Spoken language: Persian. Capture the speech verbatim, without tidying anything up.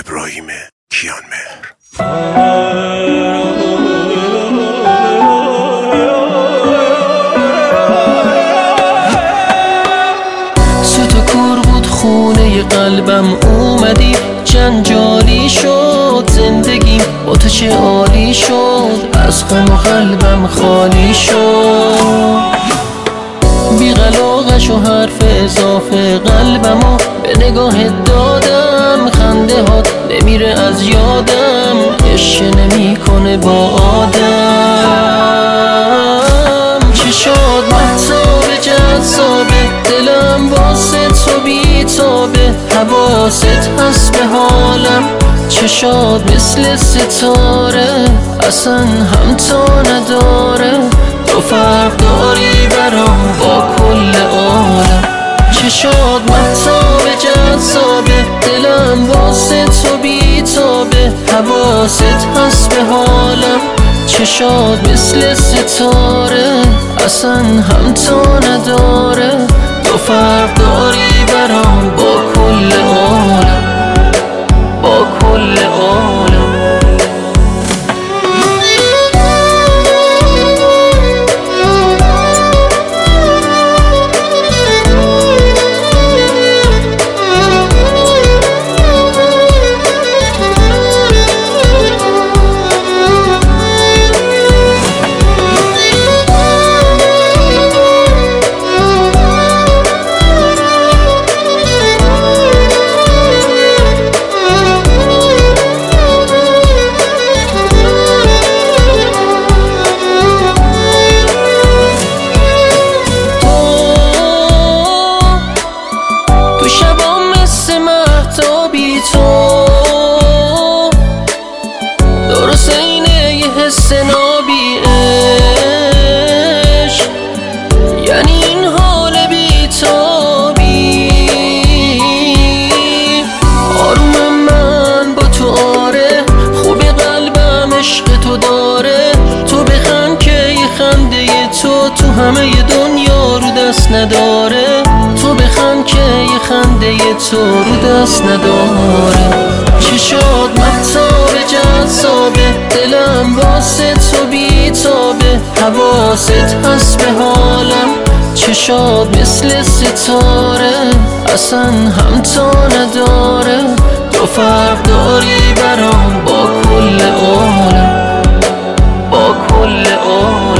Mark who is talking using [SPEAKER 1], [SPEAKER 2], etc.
[SPEAKER 1] ابراهیم کیانمهر.
[SPEAKER 2] سوت و کور بود خونه قلبم، اومدی جنجالی شد زندگیم، با تو چه عالی شد، از غم و قلبم خالی شد. بی قلاقش و حرف اضافه قلبمو به نگاهت دادم، خنده هات نمیره از یادم، عشق نمی کنه با آدم. چشات مهتاب جذابه، دلم واسه تو بیتابه، حواست هست به حالم، چشات مثل ستاره، اصلا همتا نداره، تو فرق داری برام با کل عالم. چشات مهتاب جذابه، دلم واسه تو بیتابه، حواست هست به حالم، چشات مثل ستاره، اصلا همتا نداره، تو فرق داری برام با کل عالم، با کل عالم. نابی عشق یعنی این حال بیتابی، آرومم من با تو، آره خوب قلبم عشق تو داره، تو بخند که یه خنده تو تو همه دنیا رو دست نداره، تو بخند که یه خنده تو رو دست نداره. چشات مهتاب جذابه، دلم واسه تو بیتابه، حواست هست به حالم، چشات مثل ستاره، اصلا همتا نداره، تو فرق داری برام با کل عالم، با کل عالم.